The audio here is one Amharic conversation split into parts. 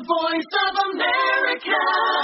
voice of America.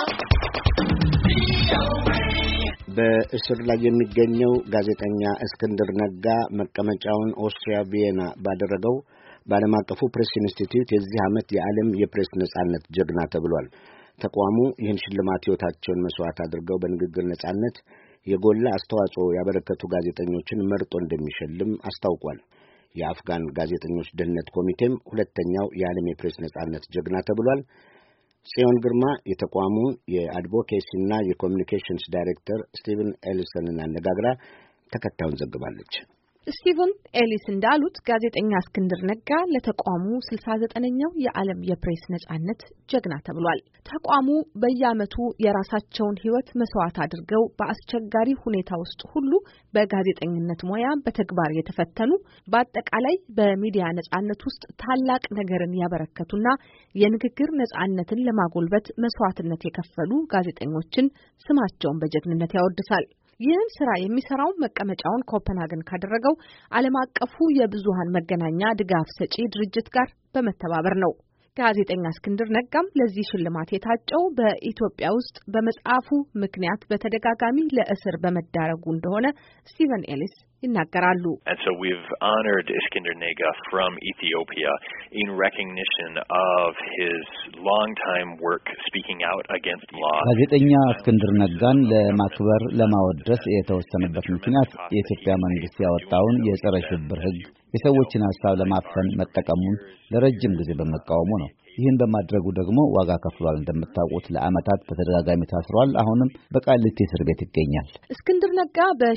በእስር ላይ የሚገኘው ጋዜጠኛ እስክንድር ነጋ መቀመጫውን ኦስትሪያ ቪየና ባደረገው በዓለም አቀፉ ፕሬስ ኢንስቲትዩት የዚህ ዓመት የዓለም የፕሬስ ነጻነት ጀግና ተብሏል። ተቋሙ ይህን ሽልማት ሕይወታቸውን መስዋዕት አድርገው በንግግር ነጻነት የጎላ አስተዋጽኦ ያበረከቱ ጋዜጠኞችን መርጦ እንደሚሸልም አስታውቋል። የአፍጋን ጋዜጠኞች ደህንነት ኮሚቴም ሁለተኛው የዓለም የፕሬስ ነጻነት ጀግና ተብሏል። ጽዮን ግርማ የተቋሙ የአድቮኬሲና የኮሚኒኬሽንስ ዳይሬክተር ስቲቨን ኤሊሰንን አነጋግራ ተከታዩን ዘግባለች። ስቲቨን ኤሊስ እንዳሉት ጋዜጠኛ እስክንድር ነጋ ለተቋሙ 69ኛው የዓለም የፕሬስ ነጻነት ጀግና ተብሏል። ተቋሙ በየዓመቱ የራሳቸውን ሕይወት መስዋዕት አድርገው በአስቸጋሪ ሁኔታ ውስጥ ሁሉ በጋዜጠኝነት ሙያ በተግባር የተፈተኑ በአጠቃላይ በሚዲያ ነጻነት ውስጥ ታላቅ ነገርን ያበረከቱና የንግግር ነጻነትን ለማጎልበት መስዋዕትነት የከፈሉ ጋዜጠኞችን ስማቸውን በጀግንነት ያወድሳል። ይህን ስራ የሚሰራው መቀመጫውን ኮፐንሃገን ካደረገው ዓለም አቀፉ የብዙሃን መገናኛ ድጋፍ ሰጪ ድርጅት ጋር በመተባበር ነው። ጋዜጠኛ እስክንድር ነጋም ለዚህ ሽልማት የታጨው በኢትዮጵያ ውስጥ በመጽሐፉ ምክንያት በተደጋጋሚ ለእስር በመዳረጉ እንደሆነ ስቲቨን ኤሊስ ይናገራሉ። And so we've honored Iskender Nega from Ethiopia in recognition of his long-time work speaking out against law. ጋዜጠኛ እስክንድር ነጋን ለማክበር ለማወደስ የተወሰነበት ምክንያት የኢትዮጵያ መንግስት ያወጣውን የጸረ ሽብር ሕግ የሰዎችን ሐሳብ ለማፈን መጠቀሙን ለረጅም ጊዜ በመቃወሙ ነው። ይህን በማድረጉ ደግሞ ዋጋ ከፍሏል። እንደምታውቁት ለዓመታት በተደጋጋሚ ታስሯል። አሁንም በቃሊቲ እስር ቤት ይገኛል። እስክንድር ነጋ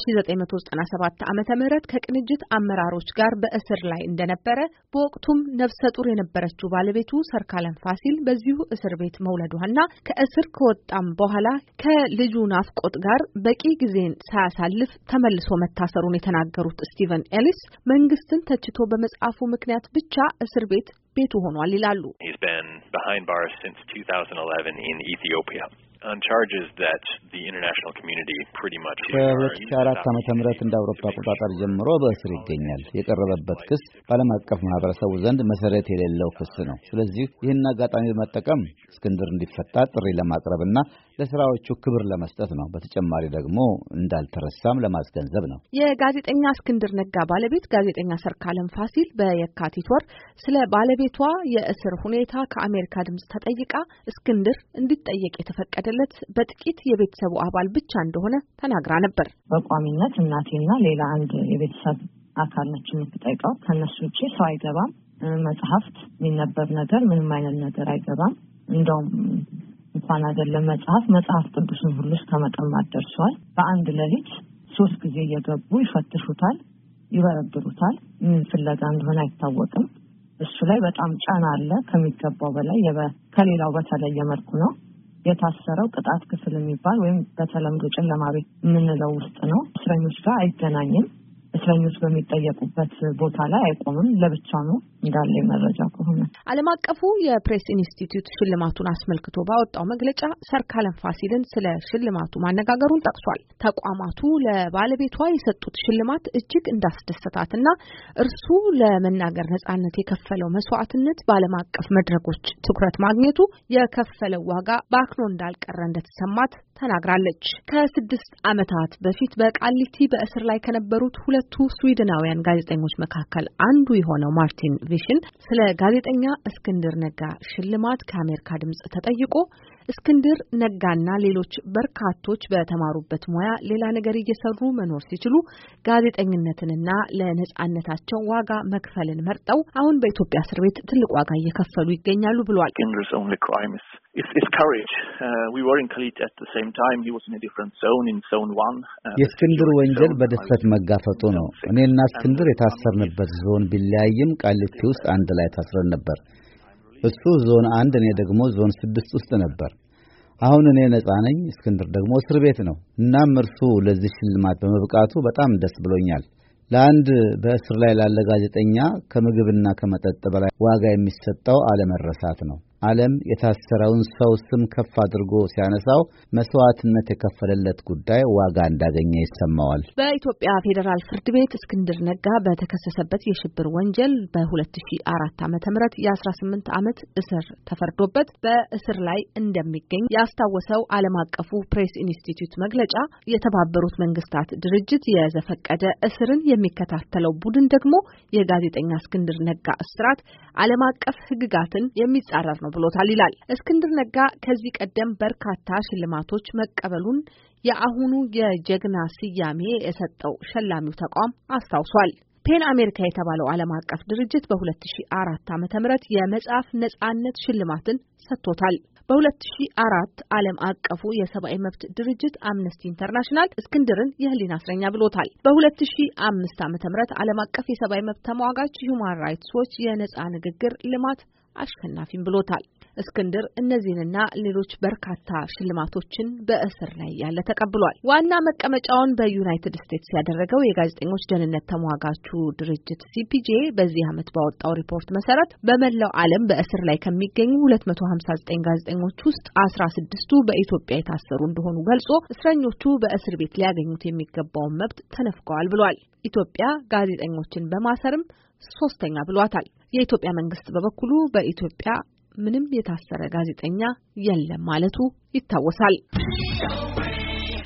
በ1997 ዓመተ ምህረት ከቅንጅት አመራሮች ጋር በእስር ላይ እንደነበረ በወቅቱም ነፍሰ ጡር የነበረችው ባለቤቱ ሰርካለም ፋሲል በዚሁ እስር ቤት መውለዷና ከእስር ከወጣም በኋላ ከልጁ ናፍቆት ጋር በቂ ጊዜን ሳያሳልፍ ተመልሶ መታሰሩን የተናገሩት ስቲቨን ኤሊስ መንግስትን ተችቶ በመጻፉ ምክንያት ብቻ እስር ቤት ቤቱ ሆኗል ይላሉ። He's been behind bars since 2011 in Ethiopia on charges that the international community pretty much ከ2004 ዓመተ ምህረት እንደ አውሮፓ አቆጣጠር ጀምሮ በእስር ይገኛል። የቀረበበት ክስ በዓለም አቀፍ ማህበረሰቡ ዘንድ መሰረት የሌለው ክስ ነው። ስለዚህ ይህን አጋጣሚ በመጠቀም እስክንድር እንዲፈታ ጥሪ ለማቅረብና ለስራዎቹ ክብር ለመስጠት ነው። በተጨማሪ ደግሞ እንዳልተረሳም ለማስገንዘብ ነው። የጋዜጠኛ እስክንድር ነጋ ባለቤት ጋዜጠኛ ሰርካለም ፋሲል በየካቲት ወር ስለ ባለቤቷ የእስር ሁኔታ ከአሜሪካ ድምጽ ተጠይቃ እስክንድር እንዲጠየቅ የተፈቀደለት በጥቂት የቤተሰቡ አባል ብቻ እንደሆነ ተናግራ ነበር። በቋሚነት እናቴና ሌላ አንድ የቤተሰብ አካል ነች የምትጠይቀው። ከነሱ ውጪ ሰው አይገባም። መጽሐፍት የሚነበብ ነገር ምንም አይነት ነገር አይገባም። እንደውም እንኳን አይደለም መጽሐፍ ቅዱስን ሁሉ እስከመቀማት ደርሷል። በአንድ ሌሊት 3 ጊዜ እየገቡ ይፈትሹታል፣ ይበረብሩታል። ምን ፍለጋ እንደሆነ አይታወቅም። እሱ ላይ በጣም ጫና አለ ከሚገባው በላይ ከሌላው በተለየ መልኩ ነው የታሰረው። ቅጣት ክፍል የሚባል ወይም በተለምዶ ጨለማ ቤት የምንለው ውስጥ ነው። እስረኞች ጋር አይገናኝም። እስረኞች በሚጠየቁበት ቦታ ላይ አይቆምም። ለብቻ ነው እንዳለ መረጃ ከሆነ። ዓለም አቀፉ የፕሬስ ኢንስቲትዩት ሽልማቱን አስመልክቶ ባወጣው መግለጫ ሰርካለም ፋሲልን ስለ ሽልማቱ ማነጋገሩን ጠቅሷል። ተቋማቱ ለባለቤቷ የሰጡት ሽልማት እጅግ እንዳስደሰታትና እርሱ ለመናገር ነጻነት የከፈለው መስዋዕትነት በዓለም አቀፍ መድረኮች ትኩረት ማግኘቱ የከፈለው ዋጋ በአክኖ እንዳልቀረ እንደተሰማት ተናግራለች። ከ6 ዓመታት በፊት በቃሊቲ በእስር ላይ ከነበሩት ሁለቱ ስዊድናውያን ጋዜጠኞች መካከል አንዱ የሆነው ማርቲን ቪሽን ስለ ጋዜጠኛ እስክንድር ነጋ ሽልማት ከአሜሪካ ድምጽ ተጠይቆ እስክንድር ነጋና ሌሎች በርካቶች በተማሩበት ሙያ ሌላ ነገር እየሰሩ መኖር ሲችሉ ጋዜጠኝነትንና ለነጻነታቸው ዋጋ መክፈልን መርጠው አሁን በኢትዮጵያ እስር ቤት ትልቅ ዋጋ እየከፈሉ ይገኛሉ ብሏል። የእስክንድር ወንጀል በድፍረት መጋፈጡ ነው። እኔና እስክንድር የታሰርንበት ዞን ቢለያይም ቃሊቲ ውስጥ አንድ ላይ ታስረን ነበር። እሱ ዞን 1 እኔ ደግሞ ዞን 6 ውስጥ ነበር። አሁን እኔ ነጻ ነኝ፣ እስክንድር ደግሞ እስር ቤት ነው። እናም እርሱ ለዚህ ሽልማት በመብቃቱ በጣም ደስ ብሎኛል። ለአንድ በእስር ላይ ላለ ጋዜጠኛ ከምግብና ከመጠጥ በላይ ዋጋ የሚሰጠው አለመረሳት ነው። ዓለም የታሰረውን ሰው ስም ከፍ አድርጎ ሲያነሳው መስዋዕትነት የከፈለለት ጉዳይ ዋጋ እንዳገኘ ይሰማዋል። በኢትዮጵያ ፌዴራል ፍርድ ቤት እስክንድር ነጋ በተከሰሰበት የሽብር ወንጀል በ2004 ዓ.ም የ18 ዓመት እስር ተፈርዶበት በእስር ላይ እንደሚገኝ ያስታወሰው ዓለም አቀፉ ፕሬስ ኢንስቲትዩት መግለጫ የተባበሩት መንግስታት ድርጅት የዘፈቀደ እስርን የሚከታተለው ቡድን ደግሞ የጋዜጠኛ እስክንድር ነጋ እስራት ዓለም አቀፍ ሕግጋትን የሚጻረር ነው ብሎታል ይላል። እስክንድር ነጋ ከዚህ ቀደም በርካታ ሽልማቶች መቀበሉን የአሁኑ የጀግና ስያሜ የሰጠው ሸላሚው ተቋም አስታውሷል። ፔን አሜሪካ የተባለው ዓለም አቀፍ ድርጅት በ2004 ዓ.ም የመጽሐፍ ነጻነት ሽልማትን ሰጥቶታል። በ2004 ዓለም አቀፉ የሰብአዊ መብት ድርጅት አምነስቲ ኢንተርናሽናል እስክንድርን የህሊና እስረኛ ብሎታል። በ2005 ዓ.ም ዓለም አቀፍ የሰብአዊ መብት ተሟጋች ሁማን ራይትስ ዎች የነጻ ንግግር ልማት አሸናፊም ብሎታል። እስክንድር እነዚህንና ሌሎች በርካታ ሽልማቶችን በእስር ላይ ያለ ተቀብሏል። ዋና መቀመጫውን በዩናይትድ ስቴትስ ያደረገው የጋዜጠኞች ደህንነት ተሟጋቹ ድርጅት ሲፒጄ በዚህ ዓመት ባወጣው ሪፖርት መሰረት በመላው ዓለም በእስር ላይ ከሚገኙ 259 ጋዜጠኞች ውስጥ 16ቱ በኢትዮጵያ የታሰሩ እንደሆኑ ገልጾ እስረኞቹ በእስር ቤት ሊያገኙት የሚገባውን መብት ተነፍገዋል ብሏል። ኢትዮጵያ ጋዜጠኞችን በማሰርም ሶስተኛ ብሏታል። የኢትዮጵያ መንግስት በበኩሉ በኢትዮጵያ ምንም የታሰረ ጋዜጠኛ የለም ማለቱ ይታወሳል።